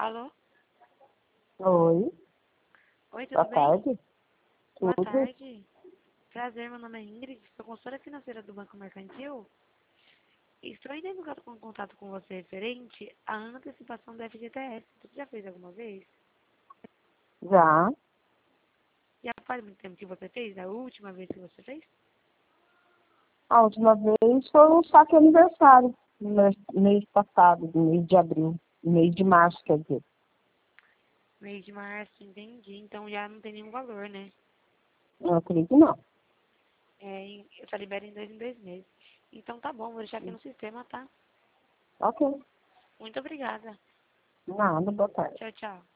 Alô? Oi, Oi, boa tudo bem? tarde. Boa Tudo? tarde. Prazer, meu nome é Ingrid, sou consultora financeira do Banco Mercantil. Estou entrando em contato com você referente à antecipação do FGTS. Você já fez alguma vez? Já. Já faz muito tempo que você fez? A última vez que você fez? A última vez foi um saque aniversário, no mês passado, no mês de abril, no mês de março, quer dizer. Mês de março, entendi. Então já não tem nenhum valor, né? Eu acredito que não. Eu só libero em 2 meses. Então tá bom, vou deixar aqui no sistema, tá? Ok. Muito obrigada. Nada, boa tarde. Tchau, tchau.